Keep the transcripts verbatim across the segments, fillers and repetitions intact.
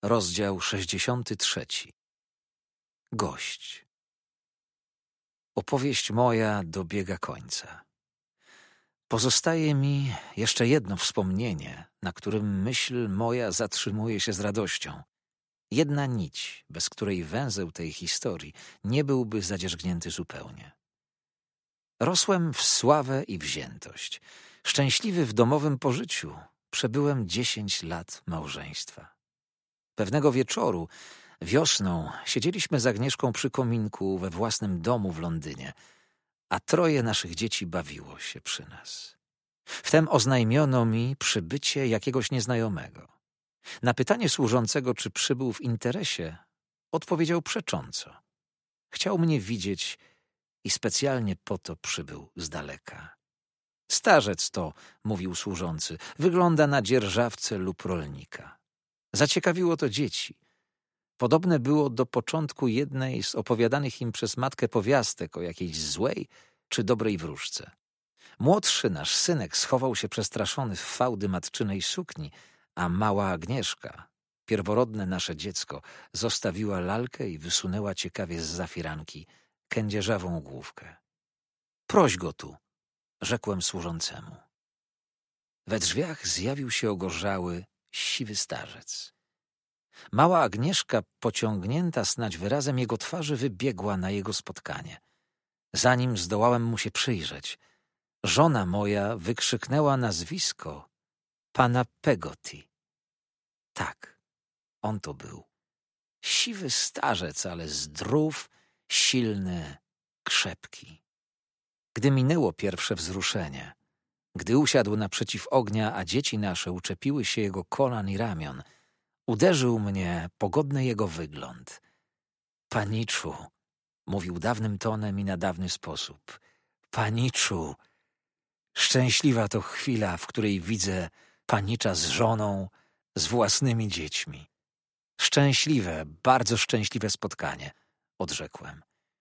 Rozdział sześćdziesiąty trzeci. Gość. Opowieść moja dobiega końca. Pozostaje mi jeszcze jedno wspomnienie, na którym myśl moja zatrzymuje się z radością. Jedna nić, bez której węzeł tej historii nie byłby zadzierzgnięty zupełnie. Rosłem w sławę i wziętość. Szczęśliwy w domowym pożyciu, przebyłem dziesięć lat małżeństwa. Pewnego wieczoru, wiosną, siedzieliśmy z Agnieszką przy kominku we własnym domu w Londynie, a troje naszych dzieci bawiło się przy nas. Wtem oznajmiono mi przybycie jakiegoś nieznajomego. Na pytanie służącego, czy przybył w interesie, odpowiedział przecząco. Chciał mnie widzieć i specjalnie po to przybył z daleka. Starzec to, mówił służący, wygląda na dzierżawcę lub rolnika. Zaciekawiło to dzieci. Podobne było do początku jednej z opowiadanych im przez matkę powiastek o jakiejś złej czy dobrej wróżce. Młodszy nasz synek schował się przestraszony w fałdy matczynej sukni, a mała Agnieszka, pierworodne nasze dziecko, zostawiła lalkę i wysunęła ciekawie zza firanki kędzierzawą główkę. Proś go tu, rzekłem służącemu. We drzwiach zjawił się ogorzały, siwy starzec. Mała Agnieszka, pociągnięta snadź wyrazem jego twarzy, wybiegła na jego spotkanie. Zanim zdołałem mu się przyjrzeć, żona moja wykrzyknęła nazwisko pana Peggotty. Tak, on to był. Siwy starzec, ale zdrów, silny, krzepki. Gdy minęło pierwsze wzruszenie, gdy usiadł naprzeciw ognia, a dzieci nasze uczepiły się jego kolan i ramion, uderzył mnie pogodny jego wygląd. Paniczu, mówił dawnym tonem i na dawny sposób. Paniczu, szczęśliwa to chwila, w której widzę panicza z żoną, z własnymi dziećmi. Szczęśliwe, bardzo szczęśliwe spotkanie, odrzekłem.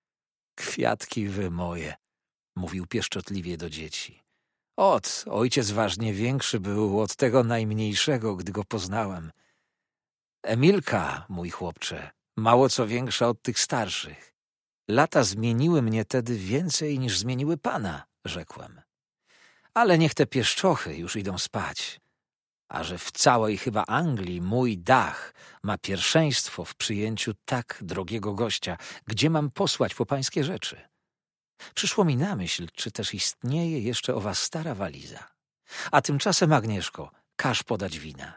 Kwiatki wy moje, mówił pieszczotliwie do dzieci. Ot, ojciec ważnie większy był od tego najmniejszego, gdy go poznałem. Emilka, mój chłopcze, mało co większa od tych starszych. Lata zmieniły mnie tedy więcej niż zmieniły pana, rzekłem. Ale niech te pieszczochy już idą spać. A że w całej chyba Anglii mój dach ma pierwszeństwo w przyjęciu tak drogiego gościa, gdzie mam posłać po pańskie rzeczy? Przyszło mi na myśl, czy też istnieje jeszcze owa stara waliza. A tymczasem, Agnieszko, każ podać wina.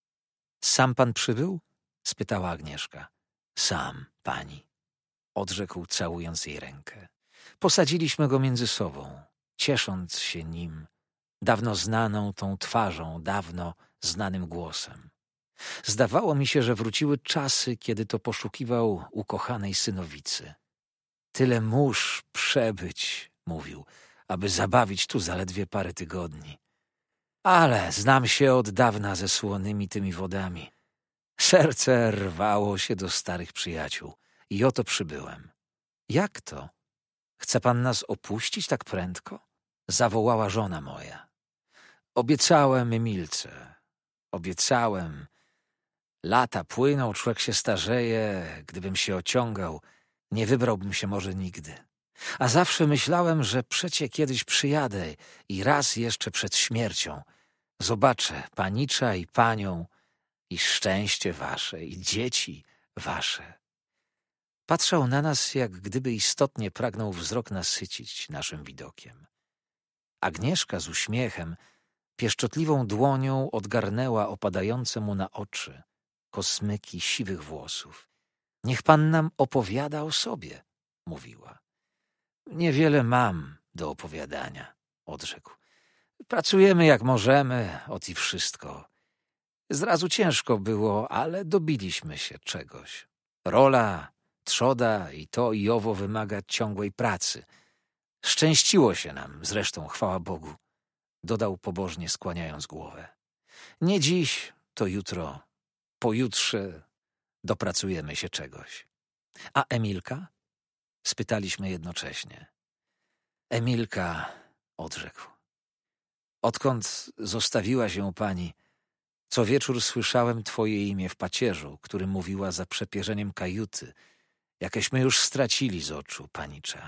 Sam pan przybył? Spytała Agnieszka. Sam, pani, odrzekł, całując jej rękę. Posadziliśmy go między sobą, ciesząc się nim, dawno znaną tą twarzą, dawno znanym głosem. Zdawało mi się, że wróciły czasy, kiedy to poszukiwał ukochanej synowicy. Tyle mórz przebyć, mówił, aby zabawić tu zaledwie parę tygodni. Ale znam się od dawna ze słonymi tymi wodami. Serce rwało się do starych przyjaciół i oto przybyłem. Jak to? Chce pan nas opuścić tak prędko? Zawołała żona moja. Obiecałem Emilce. Obiecałem. Lata płyną, człowiek się starzeje. Gdybym się ociągał, nie wybrałbym się może nigdy. A zawsze myślałem, że przecie kiedyś przyjadę i raz jeszcze przed śmiercią zobaczę panicza i panią i szczęście wasze i dzieci wasze. Patrzał na nas, jak gdyby istotnie pragnął wzrok nasycić naszym widokiem. Agnieszka z uśmiechem, pieszczotliwą dłonią odgarnęła opadające mu na oczy kosmyki siwych włosów. Niech pan nam opowiada o sobie, mówiła. Niewiele mam do opowiadania, odrzekł. Pracujemy jak możemy, ot i wszystko. Zrazu ciężko było, ale dobiliśmy się czegoś. Rola, trzoda i to i owo wymaga ciągłej pracy. Szczęściło się nam, zresztą, chwała Bogu, dodał pobożnie, skłaniając głowę. Nie dziś, to jutro, pojutrze dopracujemy się czegoś. A Emilka? Spytaliśmy jednocześnie. Emilka, odrzekł. Odkąd zostawiła się pani, Co wieczór słyszałem twoje imię w pacierzu, który mówiła za przepierzeniem kajuty, jakeśmy już stracili z oczu, panicza.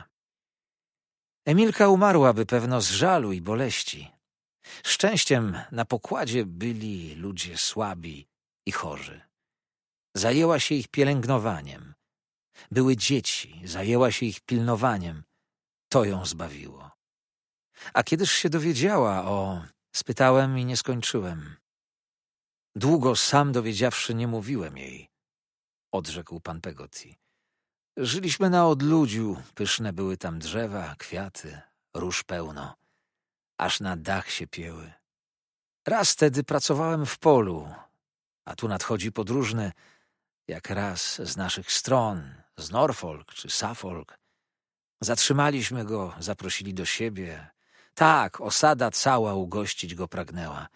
Emilka umarłaby pewno z żalu i boleści. Szczęściem na pokładzie byli ludzie słabi i chorzy. Zajęła się ich pielęgnowaniem. Były dzieci, zajęła się ich pilnowaniem. To ją zbawiło. A kiedyż się dowiedziała o... Spytałem i nie skończyłem. Długo sam dowiedziawszy nie mówiłem jej, odrzekł pan Peggotty. Żyliśmy na odludziu, pyszne były tam drzewa, kwiaty, róż pełno, aż na dach się pieły. Raz wtedy pracowałem w polu, a tu nadchodzi podróżny, jak raz z naszych stron, z Norfolk czy Suffolk. Zatrzymaliśmy go, zaprosili do siebie. Tak, osada cała ugościć go pragnęła.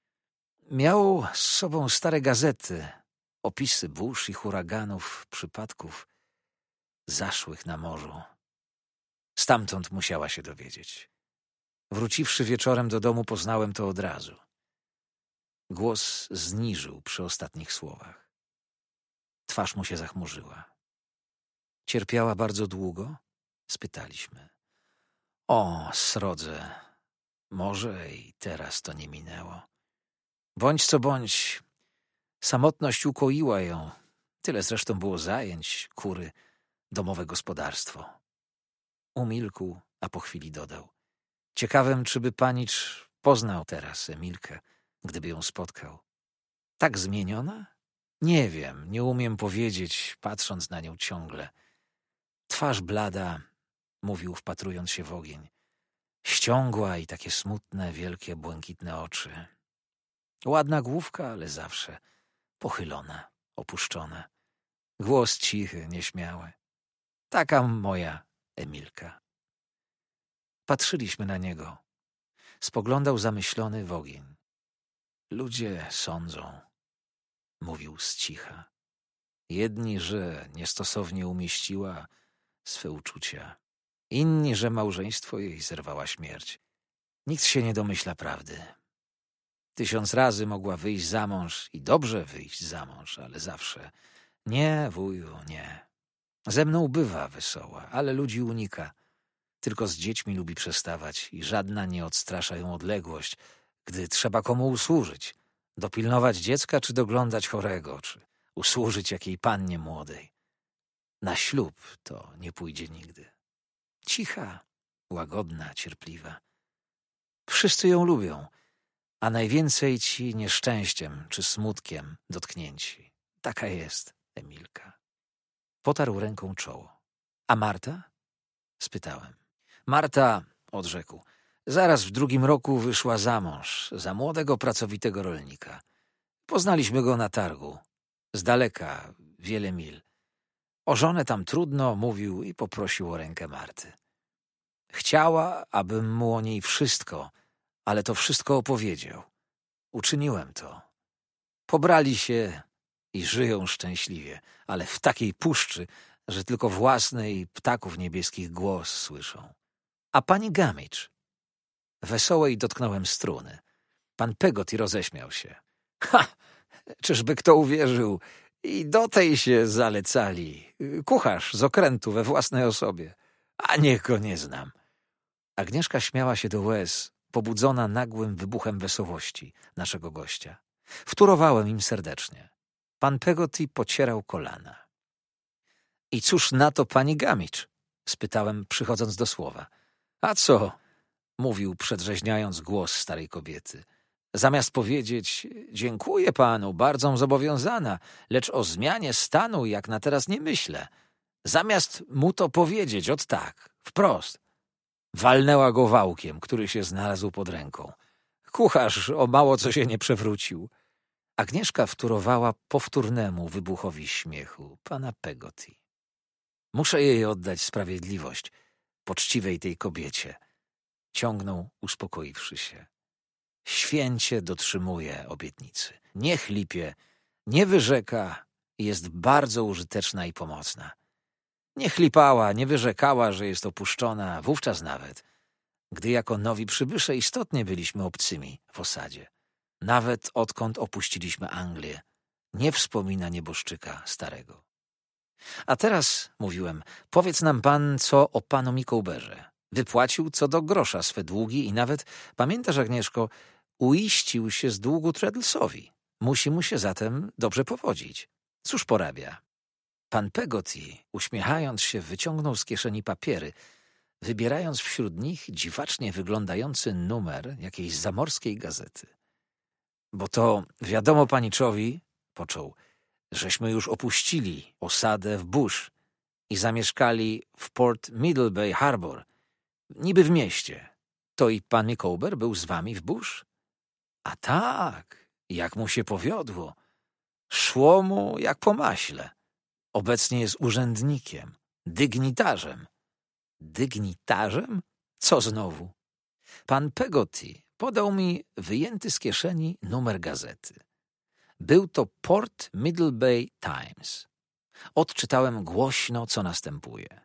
Miał z sobą stare gazety, opisy burz i huraganów, przypadków zaszłych na morzu. Stamtąd musiała się dowiedzieć. Wróciwszy wieczorem do domu, poznałem to od razu. Głos zniżył przy ostatnich słowach. Twarz mu się zachmurzyła. Cierpiała bardzo długo? Spytaliśmy. O, srodze, może i teraz to nie minęło. Bądź co bądź, samotność ukoiła ją. Tyle zresztą było zajęć, kury, domowe gospodarstwo. Umilkł, a po chwili dodał. Ciekawym, czy by panicz poznał teraz Emilkę, gdyby ją spotkał. Tak zmieniona? Nie wiem, nie umiem powiedzieć, patrząc na nią ciągle. Twarz blada, mówił, wpatrując się w ogień. Ściągła i takie smutne, wielkie, błękitne oczy. Ładna główka, ale zawsze pochylona, opuszczona. Głos cichy, nieśmiały. Taka moja Emilka. Patrzyliśmy na niego. Spoglądał zamyślony w ogień. Ludzie sądzą, mówił z cicha. Jedni, że niestosownie umieściła swe uczucia. Inni, że małżeństwo jej zerwała śmierć. Nikt się nie domyśla prawdy. Tysiąc razy mogła wyjść za mąż i dobrze wyjść za mąż, ale zawsze nie, wuju, nie. Ze mną bywa wesoła, ale ludzi unika. Tylko z dziećmi lubi przestawać i żadna nie odstrasza ją odległość, gdy trzeba komu usłużyć. Dopilnować dziecka, czy doglądać chorego, czy usłużyć jakiej pannie młodej. Na ślub to nie pójdzie nigdy. Cicha, łagodna, cierpliwa. Wszyscy ją lubią, a najwięcej ci nieszczęściem czy smutkiem dotknięci. Taka jest Emilka. Potarł ręką czoło. A Marta? Spytałem. Marta, odrzekł, zaraz w drugim roku wyszła za mąż, za młodego, pracowitego rolnika. Poznaliśmy go na targu. Z daleka, wiele mil. O żonę tam trudno, mówił i poprosił o rękę Marty. Chciała, abym mu o niej wszystko, ale to wszystko opowiedział. Uczyniłem to. Pobrali się i żyją szczęśliwie, ale w takiej puszczy, że tylko własny i ptaków niebieskich głos słyszą. A pani Gamage? Wesołej dotknąłem struny. Pan Peggotty roześmiał się. Ha! Czyżby kto uwierzył? I do tej się zalecali. Kucharz z okrętu we własnej osobie. A niech go nie znam. Agnieszka śmiała się do łez, pobudzona nagłym wybuchem wesołości naszego gościa. Wtórowałem im serdecznie. Pan Peggotty pocierał kolana. I cóż na to pani Gamage? Spytałem, przychodząc do słowa. A co? Mówił, przedrzeźniając głos starej kobiety. Zamiast powiedzieć, dziękuję panu, bardzo zobowiązana, lecz o zmianie stanu jak na teraz nie myślę. Zamiast mu to powiedzieć, ot tak, wprost. Walnęła go wałkiem, który się znalazł pod ręką. Kucharz o mało co się nie przewrócił. Agnieszka wtórowała powtórnemu wybuchowi śmiechu pana Peggotty. Muszę jej oddać sprawiedliwość, poczciwej tej kobiecie. Ciągnął, uspokoiwszy się. Święcie dotrzymuje obietnicy. Nie chlipie, nie wyrzeka i jest bardzo użyteczna i pomocna. Nie chlipała, nie wyrzekała, że jest opuszczona, wówczas nawet, gdy jako nowi przybysze istotnie byliśmy obcymi w osadzie. nawet odkąd opuściliśmy Anglię. Nie wspomina nieboszczyka starego. A teraz, mówiłem, powiedz nam pan, co o panu Micawberze. Wypłacił co do grosza swe długi i nawet, pamiętasz, Agnieszko, uiścił się z długu Traddlesowi. Musi mu się zatem dobrze powodzić. Cóż porabia? Pan Peggotty, uśmiechając się, wyciągnął z kieszeni papiery, wybierając wśród nich dziwacznie wyglądający numer jakiejś zamorskiej gazety. Bo to wiadomo paniczowi, począł, żeśmy już opuścili osadę w Bush i zamieszkali w Port Middlebay Harbor, niby w mieście. To i pan Micawber był z wami w Bush? A tak, jak mu się powiodło. Szło mu jak po maśle. Obecnie jest urzędnikiem, dygnitarzem. Dygnitarzem? Co znowu? Pan Peggotty podał mi wyjęty z kieszeni numer gazety. Był to Port Middlebay Times. Odczytałem głośno, co następuje.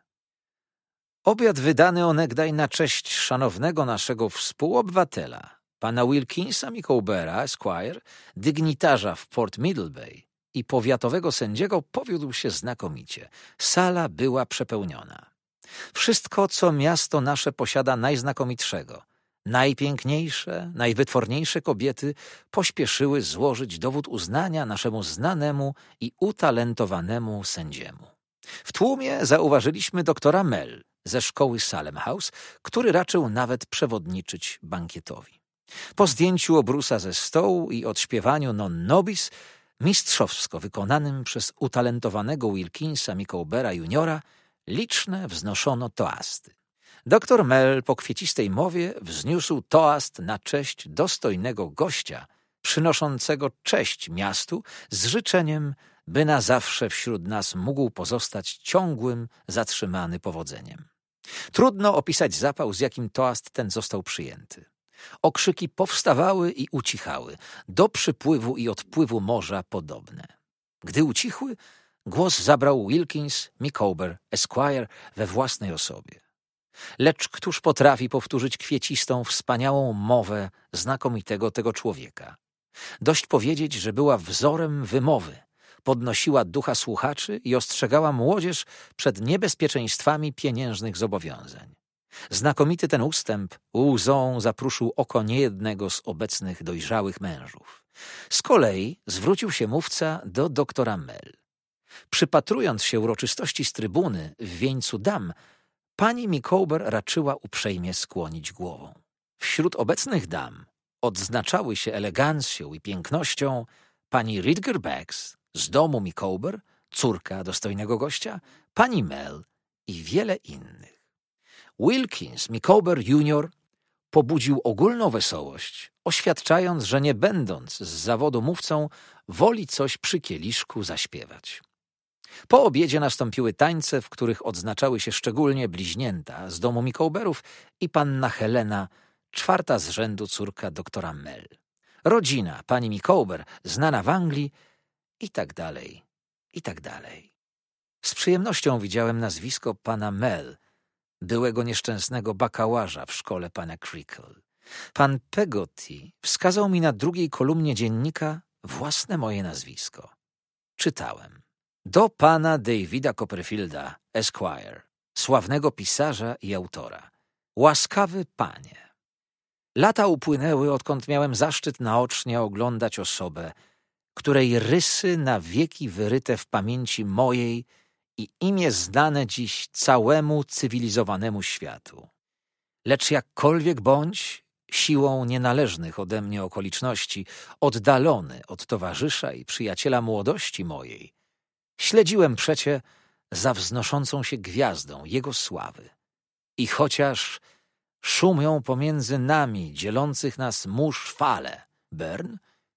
Obiad wydany onegdaj na cześć szanownego naszego współobywatela, pana Wilkinsa Micawbera, Esquire, dygnitarza w Port Middlebay i powiatowego sędziego, powiódł się znakomicie. Sala była przepełniona. Wszystko, co miasto nasze posiada najznakomitszego, najpiękniejsze, najwytworniejsze kobiety pośpieszyły złożyć dowód uznania naszemu znanemu i utalentowanemu sędziemu. W tłumie zauważyliśmy doktora Mell ze szkoły Salem House, który raczył nawet przewodniczyć bankietowi. Po zdjęciu obrusa ze stołu i odśpiewaniu non nobis, mistrzowsko wykonanym przez utalentowanego Wilkinsa Micawbera juniora, liczne wznoszono toasty. Doktor Mell po kwiecistej mowie wzniósł toast na cześć dostojnego gościa, przynoszącego cześć miastu z życzeniem, by na zawsze wśród nas mógł pozostać ciągłym, zatrzymany powodzeniem. Trudno opisać zapał, z jakim toast ten został przyjęty. Okrzyki powstawały i ucichały, do przypływu i odpływu morza podobne. Gdy ucichły, głos zabrał Wilkins Micawber, Esquire, we własnej osobie. Lecz któż potrafi powtórzyć kwiecistą, wspaniałą mowę znakomitego tego człowieka? Dość powiedzieć, że była wzorem wymowy, podnosiła ducha słuchaczy i ostrzegała młodzież przed niebezpieczeństwami pieniężnych zobowiązań. Znakomity ten ustęp łzą zapruszył oko niejednego z obecnych dojrzałych mężów. Z kolei zwrócił się mówca do doktora Mell. Przypatrując się uroczystości z trybuny w wieńcu dam, pani Micawber raczyła uprzejmie skłonić głową. Wśród obecnych dam odznaczały się elegancją i pięknością pani Ridger Beggs z domu Micawber, córka dostojnego gościa, pani Mell i wiele innych. Wilkins Micawber junior pobudził ogólną wesołość, oświadczając, że nie będąc z zawodu mówcą, woli coś przy kieliszku zaśpiewać. Po obiedzie nastąpiły tańce, w których odznaczały się szczególnie bliźnięta z domu Micawberów i panna Helena, czwarta z rzędu córka doktora Mell. Rodzina pani Micawber, znana w Anglii i tak dalej, i tak dalej. Z przyjemnością widziałem nazwisko pana Mell, byłego nieszczęsnego bakałaża w szkole pana Creakle. Pan Peggotty wskazał mi na drugiej kolumnie dziennika własne moje nazwisko. Czytałem. Do pana Davida Copperfielda, Esquire, sławnego pisarza i autora. Łaskawy panie. Lata upłynęły, odkąd miałem zaszczyt naocznie oglądać osobę, której rysy na wieki wyryte w pamięci mojej i imię znane dziś całemu cywilizowanemu światu. Lecz jakkolwiek bądź, siłą nienależnych ode mnie okoliczności, oddalony od towarzysza i przyjaciela młodości mojej, śledziłem przecie za wznoszącą się gwiazdą jego sławy. I chociaż szumią pomiędzy nami dzielących nas mórz fale, Bern,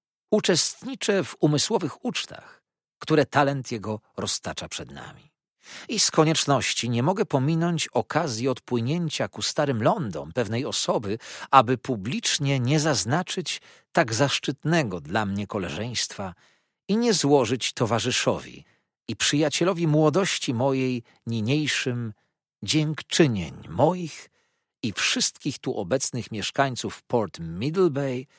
uczestniczę w umysłowych ucztach, które talent jego roztacza przed nami. I z konieczności nie mogę pominąć okazji odpłynięcia ku starym lądom pewnej osoby, aby publicznie nie zaznaczyć tak zaszczytnego dla mnie koleżeństwa i nie złożyć towarzyszowi i przyjacielowi młodości mojej niniejszym dziękczynień moich i wszystkich tu obecnych mieszkańców Port Middlebay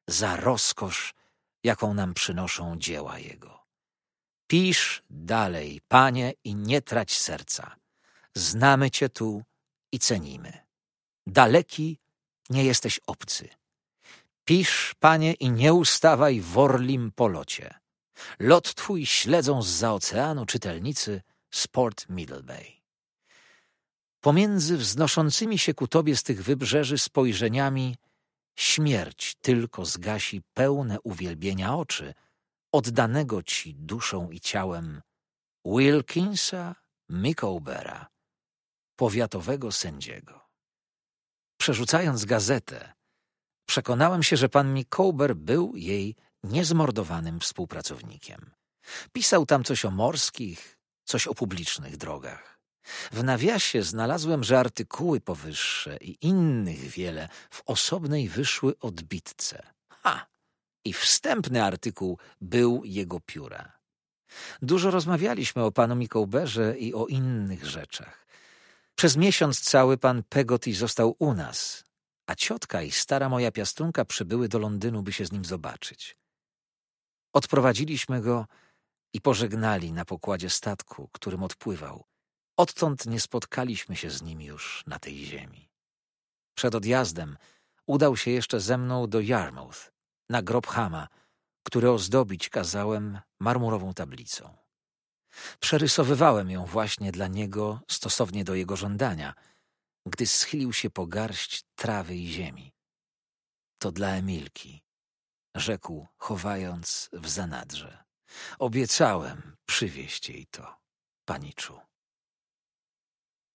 za rozkosz, jaką nam przynoszą dzieła Jego. Pisz dalej, Panie, i nie trać serca. Znamy Cię tu i cenimy. Daleki nie jesteś obcy. Pisz, Panie, i nie ustawaj w orlim polocie. Lot Twój śledzą zza oceanu czytelnicy z Port Middlebay. Pomiędzy wznoszącymi się ku Tobie z tych wybrzeży spojrzeniami śmierć tylko zgasi pełne uwielbienia oczy oddanego Ci duszą i ciałem Wilkinsa Mickobera, powiatowego sędziego. Przerzucając gazetę, przekonałem się, że pan Mickober był jej niezmordowanym współpracownikiem. Pisał tam coś o morskich, coś o publicznych drogach. W nawiasie znalazłem, że artykuły powyższe i innych wiele w osobnej wyszły odbitce. Ha! I wstępny artykuł był jego pióra. Dużo rozmawialiśmy o panu Mickoberze i o innych rzeczach. Przez miesiąc cały pan Peggotty został u nas, a ciotka i stara moja piastunka przybyły do Londynu, by się z nim zobaczyć. Odprowadziliśmy go i pożegnali na pokładzie statku, którym odpływał. Odtąd nie spotkaliśmy się z nim już na tej ziemi. Przed odjazdem udał się jeszcze ze mną do Yarmouth, na grób Hama, który ozdobić kazałem marmurową tablicą. Przerysowywałem ją właśnie dla niego stosownie do jego żądania, gdy schylił się po garść trawy i ziemi. To dla Emilki, rzekł, chowając w zanadrze. Obiecałem przywieźć jej to, paniczu.